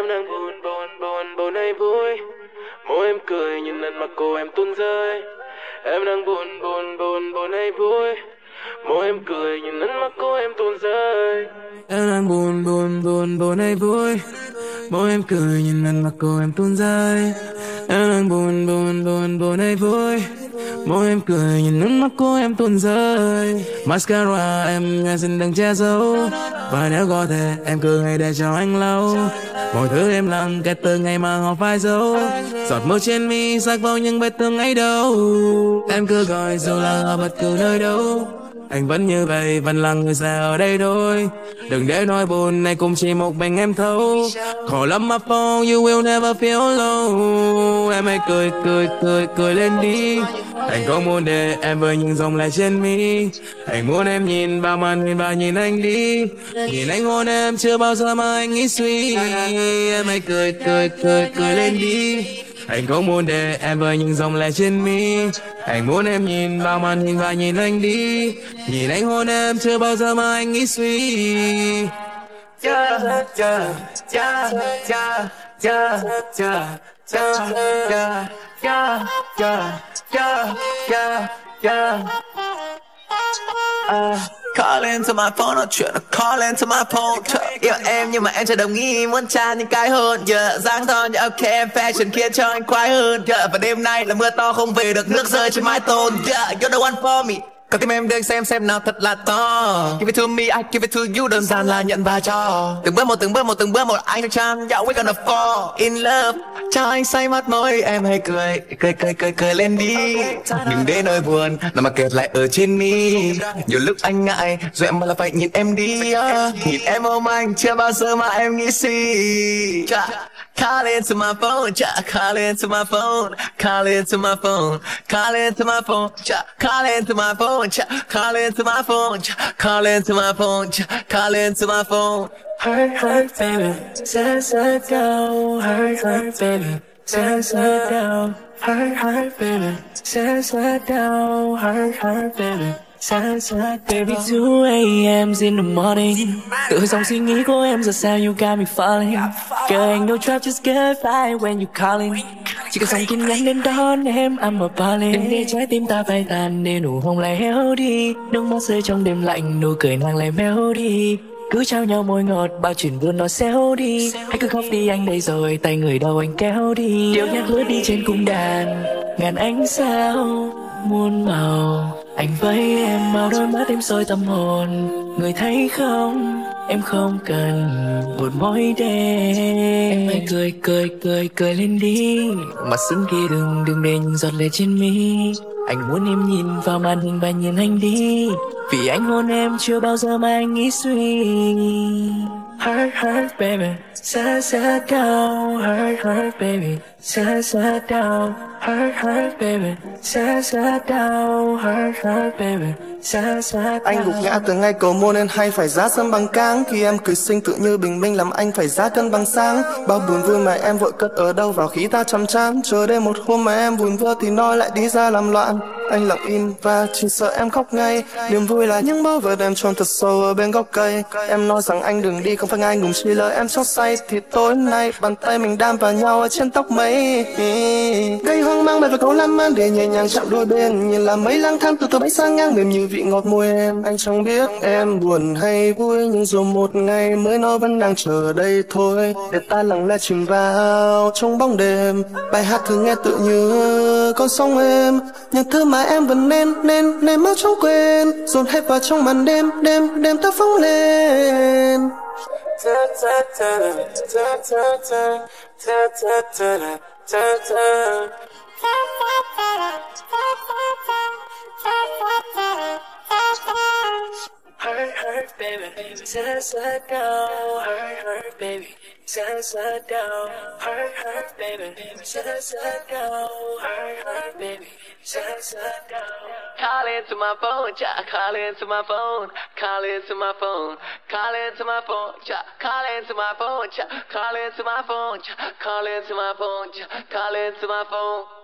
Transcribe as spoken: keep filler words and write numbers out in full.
Em đang buồn buồn buồn buồn hay vui, mỗi em cười nhìn lần mặt cô em tuôn rơi. Em đang buồn buồn buồn buồn hay vui, mỗi em cười nhìn lần mắt cô em tuôn rơi. Em đang buồn buồn buồn buồn hay vui, mỗi em cười nhìn lần mặt cô em tuôn rơi. Em đang buồn buồn buồn buồn hay vui, mỗi em cười nhìn nước mắt cô em tuôn rơi. Mascara em nghe xin đừng che giấu, và nếu có thể em cứ hãy để cho anh lâu. Mọi thứ em lặng kể từ ngày mà họ phai dấu, giọt mưa trên mi sắc vào những vết thương ấy đâu. Em cứ gọi dù là ở bất cứ nơi đâu, anh vẫn như vậy, vẫn là người sẽ ở đây thôi. Đừng để nỗi buồn này cũng chỉ một mình em thấu. Call up my phone, you will never feel alone. Em hãy cười cười cười cười lên đi. Anh không muốn để em với những dòng lệ trên mi. Anh muốn em nhìn vào màn hình và nhìn anh đi. Nhìn anh hôn em chưa bao giờ mà anh nghĩ suy. Em hãy cười cười cười cười lên đi. Anh không muốn để em với những dòng lệ trên mi. Anh muốn em nhìn vào màn hình và nhìn anh đi. Nhìn anh hôn em chưa bao giờ mà anh nghĩ suy. Yeah, yeah, yeah, yeah, yeah, yeah, yeah, yeah, yeah, yeah, yeah, yeah, yeah. Uh. Call into my phone, nói chuyện là call into my phone. Trời, yêu em nhưng mà em chưa đồng ý, muốn tra những cái hơn. Yeah, dáng thon như ok em fashion khiến cho anh khoái hơn. Yeah, và đêm nay là mưa to không về được, nước rơi trên mái tôn. Yeah, you're the one for me. Còn tim em đừng xem xem nào thật là to. Give it to me, I give it to you, đơn giản là nhận và cho. Từng bước một, từng bước một, từng bước một, anh trong trăm. Yeah, we gonna fall in love. Cho anh say mắt môi, em hãy cười, cười cười cười cười lên đi. Đừng để nỗi buồn nằm mà kẹt lại ở trên mi. Nhiều lúc anh ngại, rồi em mà là phải nhìn em đi. uh. Nhìn em ôm anh, chưa bao giờ mà em nghĩ suy. Call into my phone, call into my phone, call into my phone, call into my phone, call into my phone, call into my phone, call into my phone, call into my phone. Hurt, hurt, baby, set, set down. Hurt, hurt, baby, set, set down. Hurt, hurt, baby, set, set down. Hurt, hurt, baby. Baby, two a.m. in the morning. Tự dòng suy nghĩ của em giờ sao you got me falling. Girl, ain't no trap, just get fly when you calling. Chỉ cần dòng tin nhắn đến đón em, I'm a balling. Đừng để trái tim ta phai tàn, để nụ hôn lại héo đi. Nước mắt rơi trong đêm lạnh, nụ cười nàng lại méo đi. Cứ trao nhau môi ngọt, bao chuyện buồn nó xéo đi. Hãy cứ khóc đi anh đây rồi, tay người đâu anh kéo đi. Điệu nhạc lướt đi trên cung đàn, ngàn ánh sao muôn màu. Anh với em màu đôi mắt em soi tâm hồn. Người thấy không, em không cần một mối đêm. Em hãy cười cười cười cười lên đi. Mặt sưng kia đừng đừng để những giọt lệ trên mi. Anh muốn em nhìn vào màn hình và nhìn anh đi. Vì anh hôn em chưa bao giờ mà anh nghĩ suy. Hurt, hurt, baby, set, set down. Hurt, hurt, baby, set, set down. Hurt, hurt, baby, set, set down. Hurt, hurt, baby, set, set down. Anh gục ngã từ ngày cầu môn nên hay phải giá sớm bằng cáng. Khi em cười xinh tự như bình minh làm anh phải giá cân bằng sáng. Bao buồn vui mà em vội cất ở đâu vào khi ta chăm chán. Chờ đến một hôm mà em buồn vơ thì nói lại đi ra làm loạn. Anh lặng im và chỉ sợ em khóc ngay. Niềm vui là những báu vật em chôn thật sâu ở bên góc cây. Em nói rằng anh đừng đi, không phải anh ngùng chỉ lời em xót say. Thì tối nay bàn tay mình đan vào nhau ở trên tóc mây. Gây hoang mang bởi vì câu lan man để nhẹ nhàng chạm đôi bên. Nhìn là mấy lang thang từ từ bay sang ngang mềm như vị ngọt môi em. Anh chẳng biết em buồn hay vui, nhưng dù một ngày mới nó vẫn đang chờ đây thôi. Để ta lặng lẽ chìm vào trong bóng đêm. Bài hát thường nghe tự như con sóng êm, những thứ mà em vẫn nên nên nên mất trong quên. Dồn hết vào trong màn đêm đêm đêm ta phóng lên. Hurt, hurt, baby, set, set down. Hurt, hurt, baby, set, set down. Hurt, hurt, baby, set, set down. Hurt, hurt, baby, set, set down. Call into my phone, call into my phone, call into my phone, call into my phone, call into my phone, call into my phone, call into my phone, call into my phone.